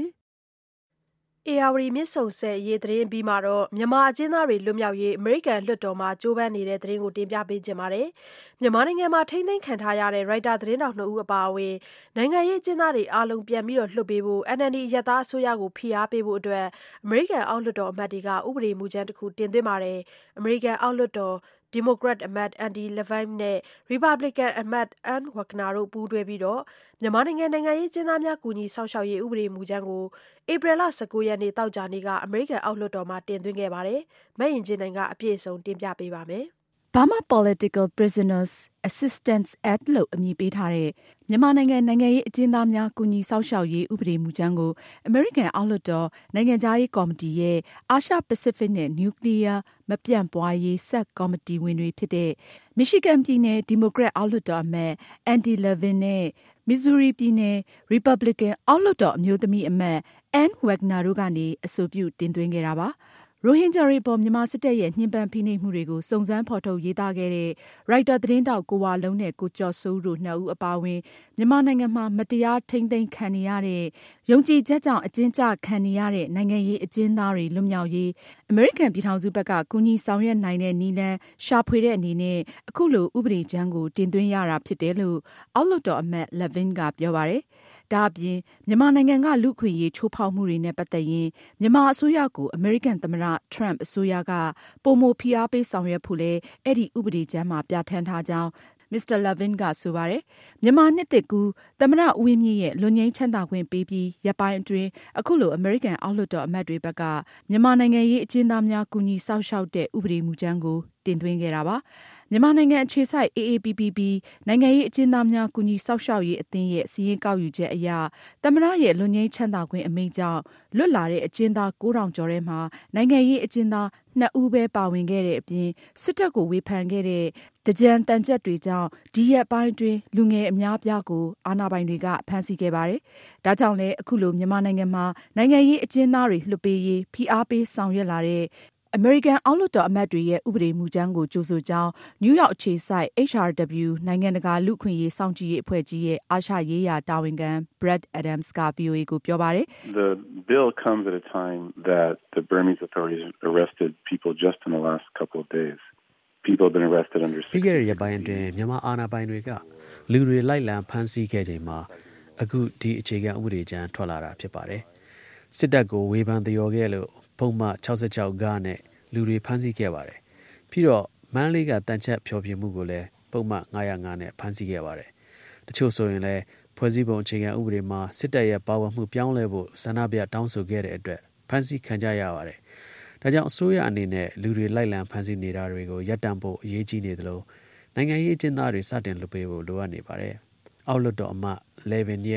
B: AR မြစ်ဆုံဆည်ရေးသတင်းပြီးမှာတော့မြန်မာအကျဉ်းသားတွေလွတ်မြောက်ရေးအမေရိကန်လွှတ်တော်မှာကြိုးပမ်းနေတဲ့သတင်းကိုတင်ပြပေးကြပါမယ်။မြန်မာနိုင်ငံမှာထိန်းသိမ်းခံထားရတဲ့ရိုက်တာသတင်းတောက်2ဦးအပါအဝင်နိုင်ငံရေးအကျဉ်းသားတွေအားလုံးပြန်ပြီးလွှတ်ပေးဖို့ NLD ရပ်သားအစိုးရကိုဖိအားပေးဖို့အတွက်အမေရိကန်အောက်လွှတ်တော်အမတ်တွေကဥပဒေမူကြမ်းတစ်ခုတင်သွင်းပါတယ်။အမေရိကန်အောက်လွှတ်တော်ဒီမိုကရက်အမတ် Andy Levine နဲ့ Republican အမတ် Ann Wagner တို့ပူးတွဲပြီးမြန်မာနိုင်ငံရေးကျဉ်းသားများကူညီစောင့်ရှောက်ရေးဥပဒေမူကြမ်းကိုဧပြီလ19ရက်နေ့တောက်ကြနေ့ကအမေရိကန်အောက်လွှတ်တော်မှာတင်သွင်းခဲ့ပါတယ်။မယင်ချင်းနိုင်ကအပြည့်အစုံတင်ပြပေးပါမယ်။
K: Burma Political Prisoners Assistance Act လို့အမည်ပေးထားတဲ့မြန်မာနိုင်ငံရေးအကျဉ်းသားများကူညီစောင့်ရှောက်ရေးဥပဒေမူကြမ်းကိုအမေရိကန်အောက်လွှတ်တော်နိုင်ငံသားရေးကော်မတီရဲ့အာရှပစိဖိတ်နဲ့နျူကလ িয়ার မပြန့်ပွားရေးဆက်ကော်မတီဝင်တွေဖြစ်တဲ့ Michigan ပြည်နယ်ဒီမိုကရက်အောက်လွှတ်တော်အမတ် Andy Levine နဲ့ Missouri ပြည်နယ် Republican အောက်လွှတ်တော်အမျိုးသမီးအမတ် Ann Wagner တို့ကနေအဆိုပြုတင်သွင်းခဲ့တာပါ။ရိုဟင်ဂျာတွေပေါ်မြန်မာစစ်တပ်ရဲ့ညှဉ်းပန်းဖိနှိပ်မှုတွေကိုစုံစမ်းဖော်ထုတ်ရေးသားခဲ့တဲ့ရိုက်တာသတင်းတောက်ကိုဝါလုံးနဲ့ကိုကျော်စိုးတို့2ဦးအပါအဝင်မြန်မာနိုင်ငံမှာမတရားထိန်းသိမ်းခံနေရတဲ့ယုံကြည်ချက်ကြောင့်အကျဉ်းချခံနေရတဲ့နိုင်ငံရေးအကျဉ်းသားတွေလွတ်မြောက်ရေးအမေရိကန်ပြည်ထောင်စုဘက်ကကူညီဆောင်ရွက်နိုင်တဲ့နည်းလမ်းရှာဖွေတဲ့အနေနဲ့အခုလိုဥပဒေကြမ်းကိုတင်သွင်းရတာဖြစ်တယ်လို့အောက်လွှတ်တော်အမတ် Levine ကပြောပါတယ်။ဒါအပြင်မြန်မာနိုင်ငံကလူ့အခွင့်အရေးချိုးဖောက်မှုတွေနဲ့ပတ်သက်ရင်မြန်မာအစိုးရကိုအမေရိကန်သမ္မတထရမ့်အစိုးရကပိုမိုဖိအားပေးဆောင်ရွက်ဖို့လဲအဲ့ဒီဥပဒေကြမ်းမှာပြဋ္ဌာန်းထားကြောင်းMr. Levine ကဆိုပါတယ်။မြန်မာနှစ်သစ်ကူသမ္မတဦးဝင်းမြင့်ရဲ့လွတ်ငြိမ်းချမ်းသာခွင့်ပေးပြီးရပ်ပိုင်းအတွင်းအခုလိုအမေရိကန်အောက်လွှတ်တော်အမတ်တွေဘက်ကမြန်မာနိုင်ငံရေးအကျဉ်းသားများကူညီစောင့်ရှောက်တဲ့ဥပဒေမူကြမ်းကိုတင်သွင်းခဲ့တာပါ။မြန်မာနိုင်ငံအခြေစိုက် AAPPB နိုင်ငံရေးအကျဉ်းသားများကူညီစောင့်ရှောက်ရေးအသင်းရဲ့စီရင်ကောက်ယူချက်အရသမ္မတရဲ့လွတ်ငြိမ်းချမ်းသာခွင့်အမိန့်ကြောင့်လွတ်လာတဲ့အကျဉ်းသား9000ကျော်ထဲမှာနိုင်ငံရေးအကျဉ်းသား2ဦးပဲပါဝင်ခဲ့တဲ့အပြင်စစ်တပ်ကိုဝေဖန်ခဲ့တဲ့တကြံတန်ချက်တွေကြောင့်ဒီရက်ပိုင်းတွင်လူငယ်အများပြားကိုအာဏာပိုင်တွေကဖမ်းဆီးခဲ့ပါတယ်။ဒါကြောင့်လည်းအခုလိုမြန်မာနိုင်ငံမှာနိုင်ငံရေးအကျဉ်းသားတွေလွှတ်ပေးရေးဖိအားပေးဆောင်ရွက်လာတဲ့အမေရိကန်အောက်လွှတ်တော်အမတ်တွေရဲ့ဥပဒေမူကြမ်းကိုကြိုဆိုကြောင်းနယူးယောက်အခြေစိုက် HRW နိုင်ငံတကာလူ့အခွင့်အရေးစောင့်ကြည့်ရေးအဖွဲ့ကြီးရဲ့အာရှရေးရာတာဝန်ခံ Brad Adams က VOA ကိုပြောပါတယ်။
L: The bill comes at a time that the Burmese authorities arrested people just in the last couple of days. People have been arrested under
M: ပြီးခဲ့တဲ့ရက်ပိုင်းအတွင်းမြန်မာအာဏာပိုင်တွေကလူတွေလိုက်လံဖမ်းဆီးခဲ့ချိန်မှာအခုဒီအခြေခံဥပဒေကြမ်းထွက်လာတာဖြစ်ပါတယ်။စစ်တပ်ကိုဝေဖန်သရော်ခဲ့လို့ပုံမှန်66 ကနဲ့လူတွေဖမ်းဆီးခဲ့ပါတယ်။ပြီးတော့မန္တလေးကတန်ချက်ဖျော်ဖြေမှုကိုလည်းပုံမှန်905နဲ့ဖမ်းဆီးခဲ့ပါတယ်။တချို့ဆိုရင်လည်းဖွဲ့စည်းပုံအခြေခံဥပဒေမှာစစ်တပ်ရဲ့ပါဝင်မှုပြောင်းလဲဖို့ဆန္ဒပြတောင်းဆိုခဲ့တဲ့အတွက်ဖမ်းဆီးခံကြရပါတယ်။ဒါကြောင့်အစိုးရအနေနဲ့လူတွေလိုက်လံဖမ်းဆီးနေတာတွေကိုရပ်တန့်ဖို့အရေးကြီးနေသလိုနိုင်ငံရေးအကျဉ်းသားတွေစတင်လွှတ်ပေးဖို့လိုအပ်နေပါတယ်။အောက်လွှတ်တော်အမတ် Levin ရဲ့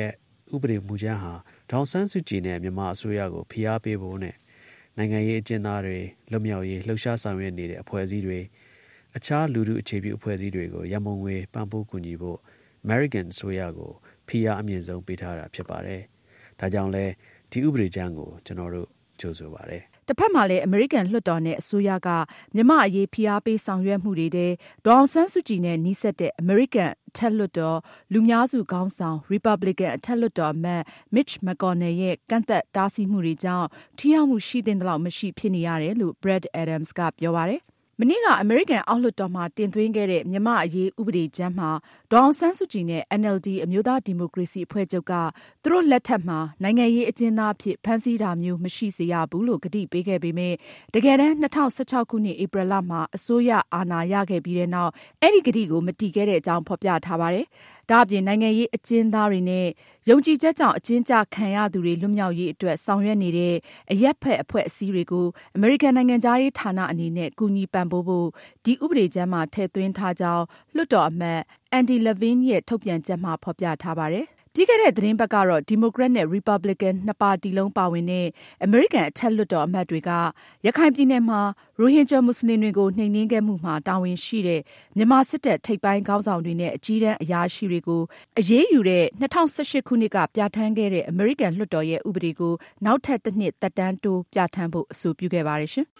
M: ဥပဒေမူကြမ်းဟာဒေါအောင်ဆန်းစုကြည်နဲ့မြန်မာအစိုးရကိုဖိအားပေးဖို့နဲ့နိုင်ငံရေးအကျဉ်းသားတွေလွတ်မြောက်ရေးလှုပ်ရှားဆောင်ရွက်နေတဲ့အဖွဲ့အစည်းတွေအခြားလူထုအခြေပြုအဖွဲ့အစည်းတွေကိုရမုံငွေပံ့ပိုးကူညီဖို့ American အစိုးရကိုဖိအားအမြင့်ဆုံးပေးထားတာဖြစ်ပါတယ်။ဒါကြောင့်လဲဒီဥပဒေကြမ်းကိုကျွန်တော်တို့ကြိုဆိုပါတယ်။
K: တစ်ဖက်မှာလည်းအမေရိကန်လွှတ်တော်နဲ့အစိုးရကမြန်မာအရေးဖိအားပေးဆောင်ရွက်မှုတွေတဲ့ဒေါအောင်ဆန်းစုကြည်နဲ့နှိစက်တဲ့အမေရိကန်အထက်လွှတ်တော်လူများစုခေါင်းဆောင် Republican အထက်လွှတ်တော်အမတ် Mitch McConnell ရဲ့ကန့်သက်တားဆီးမှုတွေကြောင့်ထိရောက်မှုရှိသင့်သလောက်မရှိဖြစ်နေရတယ်လို့ Brad Adams ကပြောပါတယ်။မနေ့ကအမေရိကန်အောက်လွှတ်တော်မှာတင်သွင်းခဲ့တဲ့မြန်မာအရေးဥပဒေကြမ်းမှာဒေါအောင်ဆန်းစုကြည်နဲ့ NLD အမျိုးသားဒီမိုကရေစီအဖွဲ့ချုပ်ကသူတို့လက်ထက်မှာနိုင်ငံရေးအကျဉ်းသားအဖြစ်ဖမ်းဆီးတာမျိုးမရှိစေရဘူးလို့ကတိပေးခဲ့ပေမဲ့တကယ်တမ်း2016ခုနှစ်ဧပြီလမှာအစိုးရအာဏာရခဲ့ပြီးတဲ့နောက်အဲ့ဒီကတိကိုမတည်ခဲ့တဲ့အကြောင်းဖော်ပြထားပါတယ်။ဒါအပြင်နိုင်ငံရေးအကျဉ်းသားတွေနဲ့ယုံကြည်ချက်ကြောင့်အကျဉ်းချခံရသူတွေလွတ်မြောက်ရေးအတွက်ဆောင်ရွက်နေတဲ့အရက်ဖက်အဖွဲ့အစည်းတွေကိုအမေရိကန်နိုင်ငံသားရေးဌာနအနေနဲ့ကူညီပံ့ပိုးဖို့ဒီဥပဒေကြမ်းမှာထည့်သွင်းထားကြောင်းလွှတ်တော်အမတ် Andy Levine ရဲ့ထုတ်ပြန်ချက်မှာဖော်ပြထားပါတယ်။ပြီးခဲ့တဲ့သတင်းပတ်ကတော့ဒီမိုကရက်နဲ့ရီပတ်ဘလစ်ကန်နှစ်ပါတီလုံးပါဝင်တဲ့အမေရိကန်အထက်လွှတ်တော်အမတ်တွေကရခိုင်ပြည်နယ်မှာရိုဟင်ဂျာမွတ်စလင်တွေကိုနှိမ်နင်းခဲ့မှုမှာတာဝန်ရှိတဲ့မြန်မာစစ်တပ်ထိပ်ပိုင်းခေါင်းဆောင်တွေနဲ့အကြီးတန်းအရာရှိတွေကိုအရေးယူတဲ့2018ခုနှစ်ကပြဋ္ဌာန်းခဲ့တဲ့အမေရိကန်လွှတ်တော်ရဲ့ဥပဒေကိုနောက်ထပ်တစ်နှစ်သက်တမ်းတိုးပြဋ္ဌာန်းဖို့အဆိုပြုခဲ့ပါတယ်ရှင်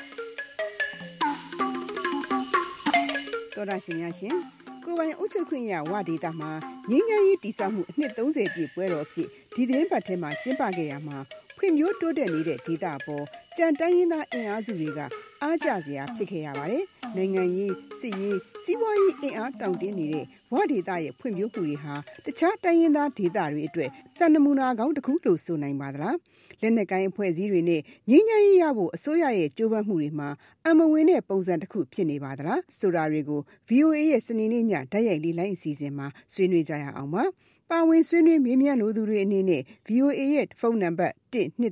N: ။တော်ရရှိများရှင်ကိုပိုင်အုပ်ချုပ်ခွင့်ရဝဒေတာမှာငင်းငယ်ရေးတည်ဆောက်မှုအနှစ်30ပြည့်ပွဲတော်အဖြစ်ဒီသတင်းပတ်ထဲမှာကျင်းပခဲ့ရမှာဖွံ့ဖြိုးတိုးတက်နေတဲ့ဒေတာပေါ်ကြံတိုင်းရင်းသားအင်အားစုတွေကအားကျစရာဖြစ်ခဲ့ရပါတယ်။နိုင်ငံရေးစစ်ရေးစီးပွားရေးအင်အားတောင့်တင်းနေတဲ့ဝဒေတာရဲ့ဖွံ့ဖြိုးမှုတွေဟာတခြားတိုင်းရင်းသားဒေသတွေအတွက်စံနမူနာကောင်းတစ်ခုလို့ဆိုနိုင်ပါသလား။လက်နက်ကိုင်အဖွဲ့အစည်းတွေနဲ့ငြိမ်းချမ်းရေးရဖို့အစိုးရရဲ့ကြိုးပမ်းမှုတွေမှာအမဝင်တဲ့ပုံစံတစ်ခုဖြစ်နေပါသလားဆိုတာတွေကို VOA ရဲ့စနေနေ့ညဓာတ်ရိုက်လေးလိုင်းအစီအစဉ်မှာဆွေးနွေးကြရအောင်ပါ။ပါဝင်ဆွေးနွေးမေးမြန်းလိုသူတွေအနေနဲ့ VOA ရဲ့ဖုန်းနံပါတ်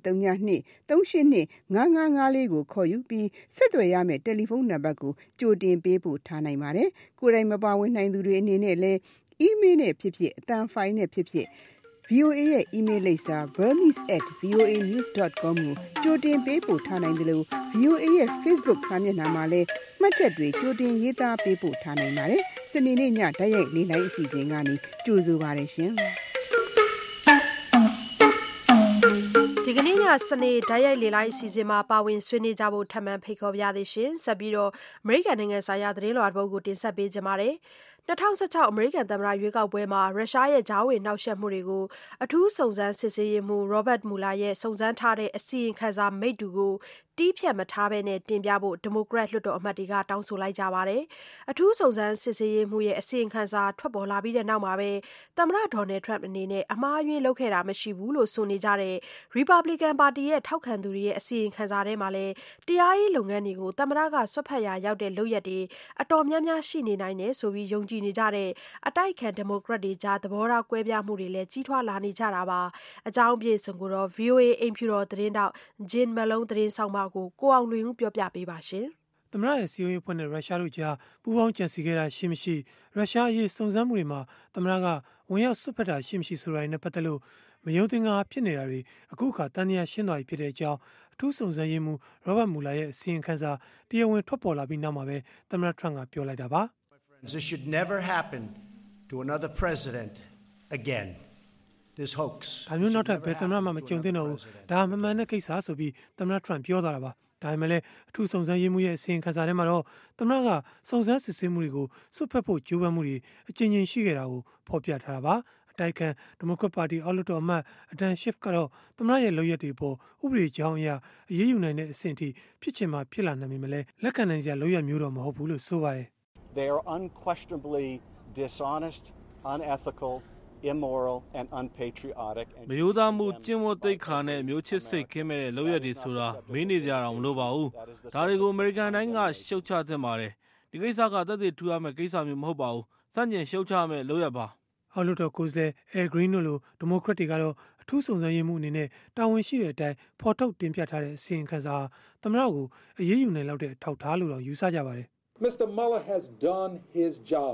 N: 123235554ကိုခေါ်ယူပြီးဆက်သွယ်ရမယ့်တယ်လီဖုန်းနံပါတ်ကိုကြိုတင်ပေးပို့ထားနိုင်ပါတယ်။ကိုယ်တိုင်မပါဝင်နိုင်သူတွေအနေနဲ့လည်း email နဲ့ဖြစ်ဖြစ်အသံဖိုင်နဲ့ဖြစ်ဖြစ် VOA ရဲ့ email လိပ်စာ burmese@voanews.com ကိုကြိုတင်ပေးပို့ထားနိုင်တယ်လို့ VOA ရဲ့ Facebook စာမျက်နှာမှာလည်းမှတ်ချက်တွေကြိုတင်ရေးသားပေးပို့ထားနိုင်ပါတယ်။စနေနေ့ညဓာတ်ရိုက်လေးလိုင်းအစီအစဉ်ကနေကြိုဆိုပါရရှင်။
B: ဒီကနေ့ညစနေဓာတ်ရိုက်လေလိုင်းအစီအစဉ်မှာပါဝင်ဆွေးနွေးကြဖို့ထပ်မံဖိတ်ခေါ်ပါရသေးရှင်။ဆက်ပြီးတော့အမေရိကန်နိုင်ငံဆိုင်ရာသတင်းလွှာတစ်ပုဒ်ကိုတင်ဆက်ပေးကြပါမယ်။2016အမေရိကန်သမ္မတရွေးကောက်ပွဲမှာရုရှားရဲ့ကြားဝင်နှောက်ယှက်မှုတွေကိုအထူးစုံစမ်းစစ်ဆေးရေးမှူး Robert Mueller ရဲ့စုံစမ်းထားတဲ့အစီရင်ခံစာမိတ္တူကိုတီးဖြတ်မထားဘဲနဲ့တင်ပြဖို့ဒီမိုကရက်လွှတ်တော်အမတ်တွေကတောင်းဆိုလိုက်ကြပါတယ်။အထူးစုံစမ်းစစ်ဆေးရေးမှူးရဲ့အစီရင်ခံစာထွက်ပေါ်လာပြီးတဲ့နောက်မှာပဲသမ္မတဒေါ်နယ်ထရမ့်အနေနဲ့အမှားအယွင်းလုပ်ခဲ့တာမရှိဘူးလို့ဆိုနေကြတဲ့ Republican ပါတီရဲ့ထောက်ခံသူတွေရဲ့အစီရင်ခံစာထဲမှာလည်းတရားရေးလုပ်ငန်းတွေကိုသမ္မတကဆွတ်ဖက်ရာရောက်တဲ့လုပ်ရက်တွေအတော်များများရှိနေနိုင်တယ်ဆိုပြီးယုံကြည်နေကြတဲ့အတိုက်အခံဒီမိုကရက်တွေကြားသဘောထားကွဲပြားမှုတွေလည်းကြီးထွားလာနေကြတာပါ။အကြောင်းအပြည့်စုံကိုတော့ VOA အိမ်ဖြူတော်သတင်းတောက် Jane Malone သတင်းဆောင်မကိုအောင်လွင်ဦးပြောပြပေးပါရှင်
O: ။သမ္မတရဲ့စီအိုရေးဖွဲ့နဲ့ရုရှားတို့ကြားပူးပေါင်းကြံစည်ခဲ့တာရှိမရှိရုရှားအရေးစုံစမ်းမှုတွေမှာသမ္မတကဝင်ရောက်ဆွတ်ဖက်တာရှိမရှိဆိုတာတွေနဲ့ပတ်သက်လို့မယုံသင်္ကာဖြစ်နေတာတွေအခုအခါတန်တရားရှင်းသွားပြီဖြစ်တဲ့အကြောင်းအထူးစုံစမ်းရေးမှူး Robert Mueller ရဲ့အစီရင်ခံစာတရားဝင်ထွက်ပေါ်လာပြီးနောက်မှာပဲသမ္မတထရမ့်ကပြောလိုက်တာပါ။
P: This should never happen to another president again. This hoax.
O: ဒါမျိုးနောက်ထပ်ဘယ်သမ္မတမှမကြုံသင့်တော့ဘူး။ဒါမှမမှန်တဲ့ကိစ္စဆိုပြီးသမ္မတထရမ့်ပြောသွားတာပါ။ဒါပေမဲ့လည်းအထူးစုံစမ်းရေးမှူးရဲ့အစီရင်ခံစာထဲမှာတော့သမ္မတကစုံစမ်းစစ်ဆေးမှုတွေကိုစွတ်ဖက်ဖို့ကြိုးပမ်းမှုတွေအကြိမ်ကြိမ်ရှိခဲ့တာကိုဖော်ပြထားတာပါ။အတိုက်ခံဒီမိုကရက်ပါတီအောက်လွှတ်တော်အမတ်အဒန်ရှစ်ကတော့သမ္မတရဲ့လုပ်ရက်တွေပေါ်ဥပဒေကြောင်းအရအရေးယူနိုင်တဲ့အဆင့်အထိဖြစ်ချင်မှဖြစ်လာနိုင်ပေမဲ့လည်းလက်ခံနိုင်စရာလုပ်ရက်မျိုးတော့မဟုတ်ဘူးလို့ဆိုပါတယ်။
Q: They are unquestionably dishonest, unethical, immoral and unpatriotic.
E: မယိုးသားမှုကျင့်ဝတ်သိက္ခာနဲ့မျိုးချစ်စိတ်ခင်းမဲ့တဲ့လုပ်ရက်တွေဆိုတာမေးနေကြတာမလို့ပါဘူး။ဒါတွေကိုအမေရိကန်တိုင်းကရှုတ်ချသင့်ပါတယ်။ဒီကိစ္စကသက်သေထူရမယ့်ကိစ္စမျိုးမဟုတ်ပါဘူး။စန့်ကျင်ရှုတ်ချမယ့်လုပ်ရက်ပါ
O: ။အောက်လွှတ်တော်ကိုယ်စားလှယ် Al Green တို့လိုဒီမိုကရက်တွေကတော့အထူးစုံစမ်းရေးမှူးအနေနဲ့တာဝန်ရှိတဲ့အတိုင်းဖော်ထုတ်တင်ပြထားတဲ့အစီရင်ခံစာသမ္မတကိုအရေးယူနိုင်လောက်တဲ့အထောက်အထားလို့တော့ယူဆကြပါတယ်။
R: Mr. Mueller has done his job.
O: ထ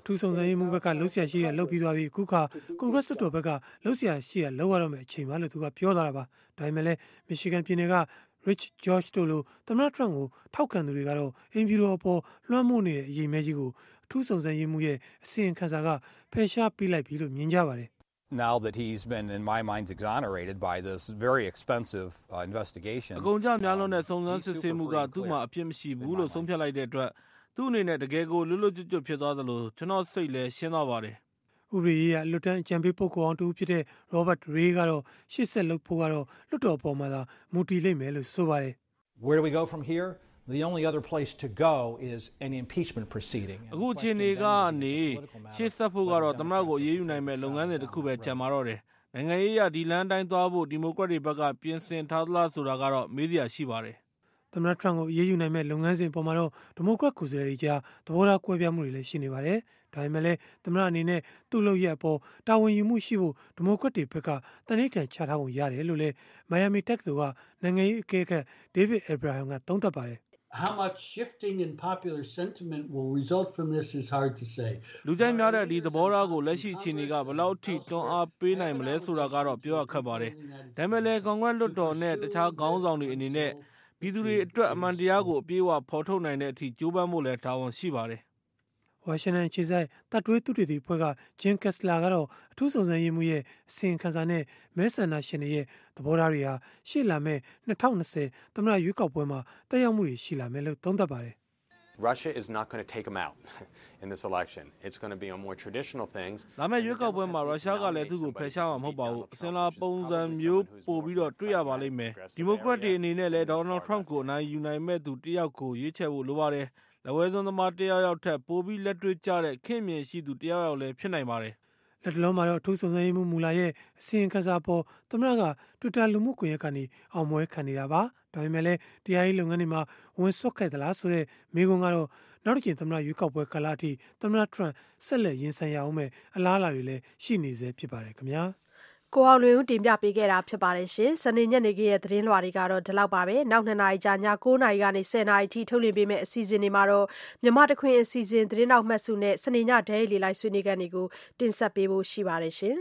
O: ထူးစုံစမ်းရေးမှုဘက်ကလှုပ်ရှားရှိရလှုပ်ပြီးသွားပြီးအခုခါကွန်ဂရက်လွှတ်တော်ဘက်ကလှုပ်ရှားရှိရလှုပ်ရတော့မယ့်အချိန်ပါလို့သူကပြောသွားတာပါဒါပေမဲ့လည်းမီရှီဂန်ပြည်နယ်က Rich George တို့လိုသမ္မတ Trump ကိုထောက်ခံသူတွေကတော့အင်ဖြူတော်အပေါ်လွှမ်းမိုးနေတဲ့အရေးမဲကြီးကိုအထူးစုံစမ်းရေးမှုရဲ့အစီရင်ခံစာကဖယ်ရှားပေးလိုက်ပြီလို့မြင်ကြပါတယ်
R: Now that he's been, in my mind, exonerated by this very expensive investigation.
E: အကုန်ကြများလွန်းတဲ့စုံစမ်းစစ်ဆေးမှုကသူ့မှာအပြစ်မရှိဘူးလို့ဆုံးဖြတ်လိုက်တဲ့အတွက်သူ့အနေနဲ့တကယ်ကိုလွတ်လွတ်ကျွတ်ကျွတ်ဖြစ်သွားသလိုကျွန်တော်စိတ်လည်းရှင်းသွားပါတယ်
O: ။ဥပဒေရေးကလွတ်တန်းအကြံပေးပုဂ္ဂိုလ်အောင်တူဖြစ်တဲ့ Robert Ray ကတော့ရှေ့ဆက်လုပ်ဖို့ကတော့လွှတ်တော်ပေါ်မှာသာမူတည်လိမ့်မယ်လို့ဆိုပါတယ်။
S: Where do we go from here? The only other place to go is an impeachment proceeding.
E: အခုအချိန်ကနေရှေ့ဆက်ဖို့ကတော့သမ္မတကိုအရေးယူနိုင်မဲ့လုပ်ငန်းစဉ်တစ်ခုပဲကျန်ပါတော့တယ်။နိုင်ငံရေးအရဒီလမ်းတိုင်းသွားဖို့ဒီမိုကရက်တွေဘက်ကပြင်ဆင်ထားသလားဆိုတာကတော့မေးစရာရှိပါတယ်
O: ။သမ္မတ Trump ကိုအရေးယူနိုင်မဲ့လုပ်ငန်းစဉ်ပေါ်မှာတော့ဒီမိုကရက်ကိုယ်စားလှယ်တွေကြားသဘောထားကွဲပြားမှုတွေလည်းရှိနေပါတယ်။ဒါပေမဲ့လည်းသမ္မတအနေနဲ့သူ့လုပ်ရအပေါ်တာဝန်ယူမှုရှိဖို့ဒီမိုကရက်တွေဘက်ကတနည်းထန်ချထားပုံရတယ်လို့လည်း Miami တက္ကသိုလ်ကနိုင်ငံရေးအကဲခတ် David Abraham ကသုံးသပ်ပါတယ်
T: How much shifting in popular sentiment will result from this is hard to say.
E: လူကြိုက်များတဲ့ဒီသဘောထားကိုလက်ရှိအခြေအနေကဘယ်လောက်ထိတွန်းအားပေးနိုင်မလဲဆိုတာကတော့ပြောရခက်ပါတယ်။ဒါပေမဲ့လည်းကွန်ဂရက်လွှတ်တော်နဲ့တခြားခေါင်းဆောင်တွေအနေနဲ့ပြည်သူတွေအတွက်အမှန်တရားကိုအပြည့်အဝဖော်ထုတ်နိုင်တဲ့အထိကြိုးပမ်းဖို့လည်းတာဝန်ရှိပါတယ်
O: ။ဝါရှင်တန်ခြေဆိုင်တပ်တွဲသူတွေဒီဖွဲ့က Jim Kessler ကတော့အထူးစုံစမ်းရေးမှုရဲ့အစီရင်ခံစာနဲ့မဲဆန္ဒရှင်တွေရဲ့သဘောထားတွေဟာရှေ့လာမဲ့2020သမ္မတရွေးကောက်ပွဲမှာတက်ရောက်မှုတွေရှိလာမယ်လို့သုံးသပ်ပါတယ်
U: ။ Russia is not going to take him out in this election. It's going to be on more traditional things.
E: လာမယ့်ရွေးကောက်ပွဲမှာရုရှားကလည်းသူ့ကိုဖယ်ရှားမှာမဟုတ်ပါဘူး။အစင်လာပုံစံမျိုးပို့ပြီးတော့တွေ့ရပါလိမ့်မယ်။ဒီမိုကရက်တွေအနေနဲ့လည်း Donald Trump ကိုအနိုင်ယူနိုင်မဲ့သူတယောက်ကိုရွေးချယ်ဖို့လိုပါတယ်။လက်ဝဲစွန်းသမားတယောက်ထက်ပိုပြီးလက်တွေ့ကျတဲ့ခင်မြင်ရှိသူတယောက်လည်းဖြစ်နိုင်ပါတယ်
O: ။လက်တလုံးမှာတော့အထူးစုံစမ်းရေးမှုမူလာရဲ့အစီရင်ခံစာပေါ်သမ္မတက Twitter လူမှုကွန်ရက်ကနေအောင်ပွဲခံနေတာပါ။ဒါပေမဲ့လည်းတရားရေးလုပ်ငန်းတွေမှာဝင်ဆွတ်ခဲ့သလားဆိုတဲ့မေးခွန်းကတော့နောက်တစ်ချိန်သမ္မတရွေးကောက်ပွဲကာလအထိသမ္မတ Trump ဆက်လက်ရင်ဆိုင်ရအောင်မဲ့အလားအလာတွေလည်းရှိနေစေဖြစ်ပါတယ်ခင်ဗျာ။
B: ကိုအောင်လွင်ဦးတင်ပြပေးခဲ့တာဖြစ်ပါတယ်ရှင်။စနေညနေခင်းရဲ့သတင်းလွှာတွေကတော့ဒီလောက်ပါပဲ။နောက်2နာရီကြာည9နာရီကနေ10နာရီအထိထုတ်လွှင့်ပေးမယ့်အစီအစဉ်တွေမှာတော့မြမတခွင်အစီအစဉ်သတင်းနောက်မှတ်စုနဲ့စနေညဒဲရီလိုက်ဆွေးနွေးခန်းတွေကိုတင်ဆက်ပေးဖို့ရှိပါတယ်ရှင်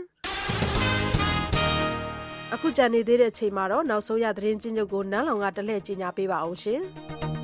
B: ။အခုကြံနေသေးတဲ့အချိန်မှာတော့နောက်ဆုံးရသတင်းချင်းချုပ်ကိုနန်းလောင်ကတလှည့်ကြီးညာပေးပါအောင်ရှင်။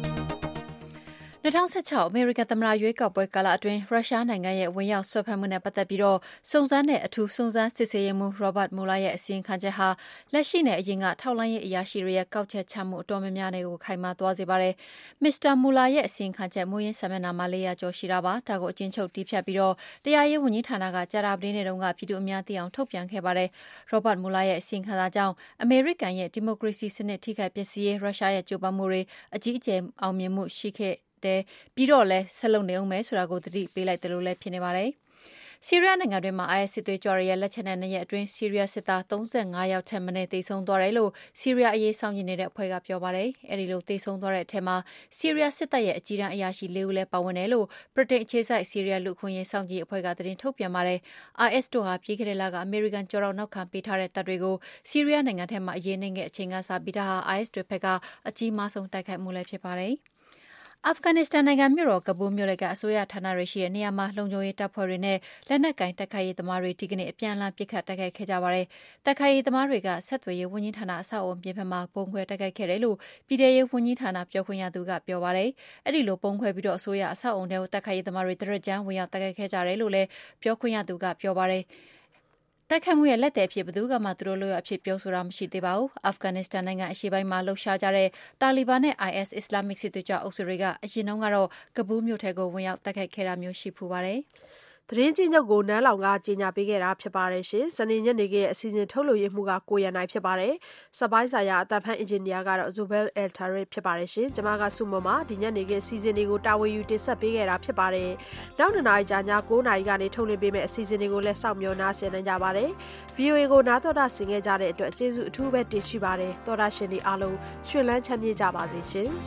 C: 2016အမေရိကန်သမ္မတရွေးကောက်ပွဲကာလအတွင်းရုရှားနိုင်ငံရဲ့ဝင်ရောက်ဆွဲဖက်မှုနဲ့ပတ်သက်ပြီးတော့စုံစမ်းတဲ့အထူးစုံစမ်းစစ်ဆေးရေးမှူး Robert Mueller ရဲ့အစီရင်ခံချက်ဟာလက်ရှိနဲ့အရင်ကထောက်လှမ်းရေးအရာရှိတွေရဲ့ကောက်ချက်ချမှုအတော်များများတွေကိုခိုင်မာသွားစေပါတယ်။ Mr. Mueller ရဲ့အစီရင်ခံချက်မူရင်းစာမျက်နှာမှာ400ကျော်ရှိတာပါ။ဒါကိုအကျဉ်းချုပ်တီးဖြတ်ပြီးတော့တရားရေးဝန်ကြီးဌာနကကြာတာပတေးနေ့တုန်းကပြည်သူအများသိအောင်ထုတ်ပြန်ခဲ့ပါတယ်။ Robert Mueller ရဲ့အစီရင်ခံစာကြောင့်အမေရိကန်ရဲ့ဒီမိုကရေစီစနစ်ထိခိုက်ပျက်စီးရေးရုရှားရဲ့ကြိုးပမ်းမှုတွေအကြီးအကျယ်အောင်မြင်မှုရှိခဲ့ပြီးတော့လည်းဆက်လုပ်နေအောင်မယ်ဆိုတာကိုသတိပေးလိုက်တယ်လို့လည်းဖြစ်နေပါတယ်။ဆီးရီးယားနိုင်ငံတွင်းမှာ IS စစ်သွေးကြွတွေရဲ့လက်ချက်နဲ့2ရက်အတွင်းဆီးရီးယားစစ်သား35ယောက်ထက်မနည်းသေဆုံးသွားတယ်လို့ဆီးရီးယားအရေးစောင့်ကြည့်နေတဲ့အဖွဲ့ကပြောပါတယ်။အဲဒီလိုသေဆုံးသွားတဲ့အထက်မှာဆီးရီးယားစစ်တပ်ရဲ့အကြီးတန်းအရာရှိ4ဦးလည်းပါဝင်တယ်လို့ဗြိတိန်အခြေစိုက်ဆီးရီးယားလူခွင့်ရေးစောင့်ကြည့်အဖွဲ့ကသတင်းထုတ်ပြန်ပါတယ်။ IS တို့ဟာပြီးခဲ့တဲ့လကအမေရိကန်ကြော်တော့နောက်ခံပေးထားတဲ့တပ်တွေကိုဆီးရီးယားနိုင်ငံထဲမှာအရေးနှိမ့်တဲ့အချိန်ကစပြီးဒါဟာ IS တွေဘက်ကအကြီးမားဆုံးတိုက်ခိုက်မှုလည်းဖြစ်ပါတယ်။အာဖဂန်နစ္စတန်နိုင်ငံမြို့တော်ကဘူးမြို့လယ်ကအစိုးရဌာနတွေရှိတဲ့နေရာမှာလုံခြုံရေးတပ်ဖွဲ့တွေနဲ့လက်နက်ကင်တိုက်ခိုက်ရေးသမားတွေဒီကနေ့အပြန်အလှန်ပစ်ခတ်တိုက်ခိုက်ခဲ့ကြပါတယ်။တိုက်ခိုက်ရေးသမားတွေကဆက်သွယ်ရေးဝန်ကြီးဌာနအဆောက်အအုံပြင်ပမှာပုံခွဲတိုက်ခိုက်ခဲ့တယ်လို့ပြည်ထရေးဝန်ကြီးဌာနပြောခွင့်ရသူကပြောပါတယ်။အဲ့ဒီလိုပုံခွဲပြီးတော့အစိုးရအဆောက်အအုံတွေကိုတိုက်ခိုက်ရေးသမားတွေတရကြမ်းဝင်ရောက်တိုက်ခိုက်ခဲ့ကြတယ်လို့လည်းပြောခွင့်ရသူကပြောပါတယ်။တိုက်ခိုက်မှုရဲ့လက်သည်အဖြစ်ဘယ်သူကမှသူတို့လိုရအဖြစ်ပြောဆိုတာမရှိသေးပါဘူး။အာဖဂန်နစ္စတန်နိုင်ငံအရှေ့ပိုင်းမှာလှုပ်ရှားကြတဲ့တာလီဘန်နဲ့ IS အစ္စလာမစ်စစ်သွေးကြွအုပ်စုတွေကအရင်တုန်းကတော့ကဘူးမြို့ထဲကိုဝင်ရောက်တိုက်ခိုက်ခဲ့တာမျိုးရှိဖူးပါတယ်။
B: သတင်းကြီးချုပ်ကိုနန်းလောင်ကကြီးညာပေးခဲ့တာဖြစ်ပါတယ်ရှင်။စနေညနေခင်းအစီအစဉ်ထုတ်လွှင့်မှုကကိုရနိုင်ဖြစ်ပါတယ်။စပိုင်းဆိုင်ရာအတန်ဖန်အင်ဂျင်နီယာကတော့ Zubel El-Tarid ဖြစ်ပါတယ်ရှင်။ကျွန်မကစုမမဒီညနေခင်းအစီအစဉ်တွေကိုတာဝန်ယူတင်ဆက်ပေးခဲ့တာဖြစ်ပါတယ်။နောက်2နာရီကြာည9နာရီကနေထုတ်လွှင့်ပေးမယ့်အစီအစဉ်တွေကိုလည်းစောင့်မျှော်နားဆင်နိုင်ကြပါတယ်။ VOA ကိုနားတော်တာဆင်ခဲ့ကြတဲ့အတွက်ကျေးဇူးအထူးပဲတင်ရှိပါတယ်။တော်တာရှင်တွေအားလုံးရှင်လန်းချမ်းမြေ့ကြပါစေရှင်။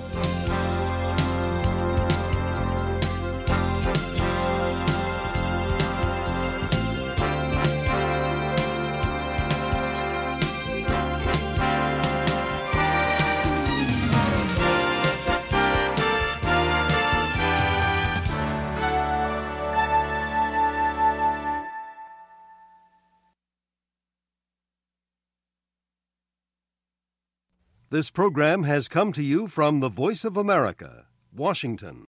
A: This program has come to you from the Voice of America, Washington.